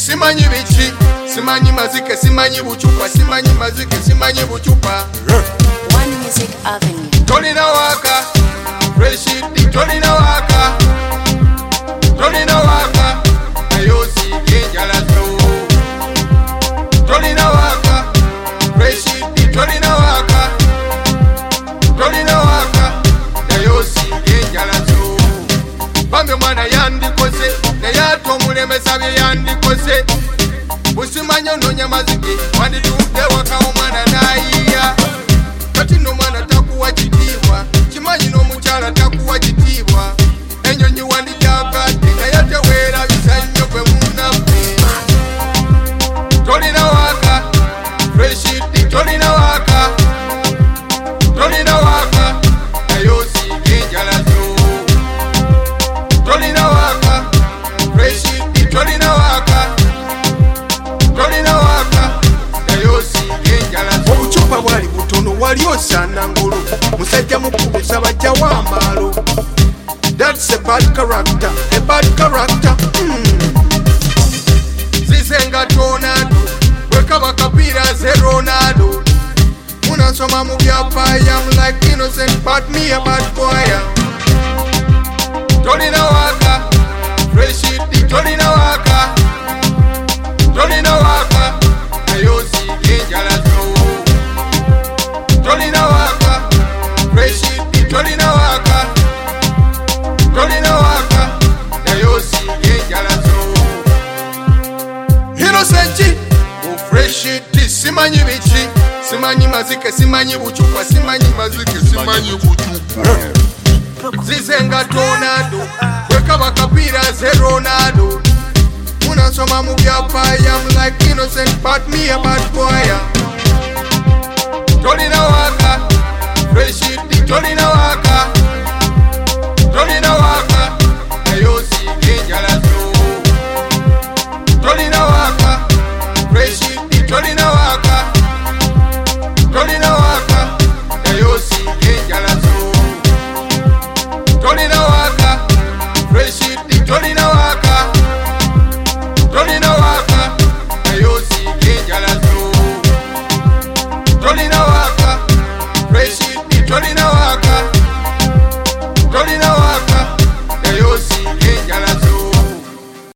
simanyi bichi, simanyi mazike, simanyi buchupa, simanyi mazike, simanyi buchupa. One Music Avenue. Tolina waka, fresh it, tolina waka, tolina waka, ayosi genjala so. Tolina waka, fresh it, tolina waka, tolina waka, ayosi genjala so. Bambi mwana yandikose, na yato mulemesa bye yandikose. Busimanyo nonya mazike, wanditude waka omwana naiya. Kati no mwana takuwa kitiibwa, kimanyi n'omukyala takuwa kitiibwa. Ennyonyi wandijagade, naye teweerabisa nnyo gwe munnaffe. Tolina waka, fresh it, tolina waka, tolina waka, naye osiiga enjala zo. Tolina waka, fresh it, tolina waka, tolina waka, naye osiiga enjala zo. Obucupa bwali butono wali osana ngulu, musajja mukubisa bajja w'amaalo. That's a bad character, a bad character. Zizenga tornado, wekaba kapira ze Ronaldo. Munasoma mu byapa, I'm like innocent but me a bad boy. Tolina waka, fresh it, tolina waka, tolina waka, ayosi genjala zo. Tolina waka, fresh it, tolina waka, tolina waka, ayosi genjala zo. Innocent, oh fresh it, simanyi bichi, simanyi mazike, simanyi buchupa, simanyi mazike, simanyi buchupa. Zizenga tornado, wekaba kapira ze Ronaldo. Munasoma mu byapa, I'm like innocent but me a bad boy. Tolina waka,